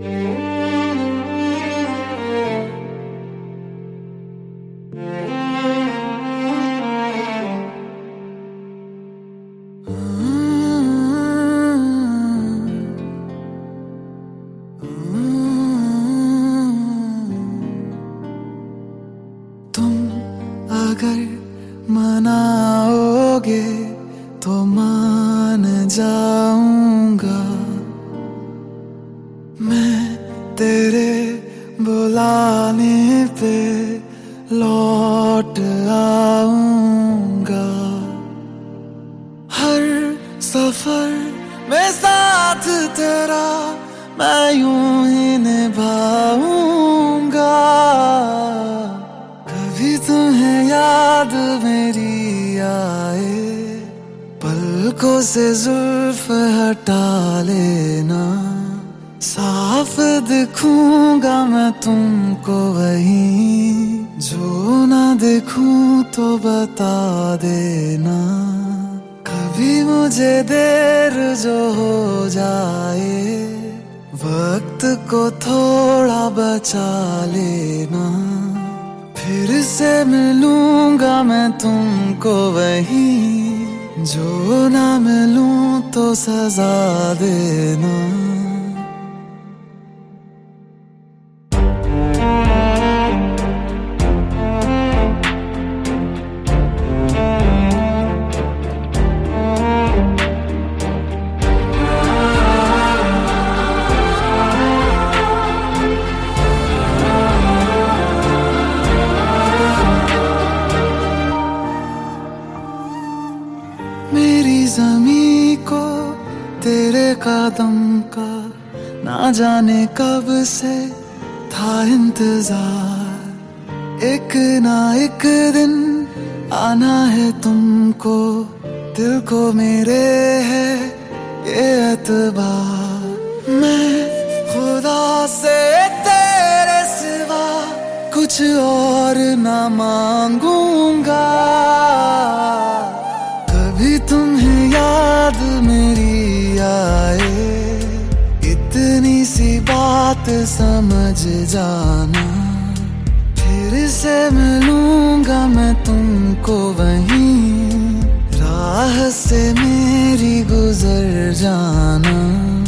तुम अगर मनाओगे तो मान जाऊंगा, मैं तेरे बुलाने पे लौट आऊंगा। हर सफर में साथ तेरा मैं यूं ही निभाऊंगा। कभी तुम्हें याद मेरी आए, पलकों से जुल्फ हटा लेना। साफ दिखूंगा मैं तुमको वहीं, जो ना दिखूं तो बता देना। कभी मुझे देर जो हो जाए, वक्त को थोड़ा बचा लेना। फिर से मिलूंगा मैं तुमको वहीं, जो ना मिलूं तो सजा देना। मेरी ज़मीं को तेरे कदम का ना जाने कब से था इंतजार। एक ना एक दिन आना है तुमको, दिल को मेरे है ये एतबार। मैं खुदा से तेरे सिवा कुछ और ना मांगूंगा। कभी तुम्हें याद मेरी आए, इतनी सी बात समझ जाना। फिर से मिलूंगा मैं तुमको वहीं, राह से मेरी गुजर जाना।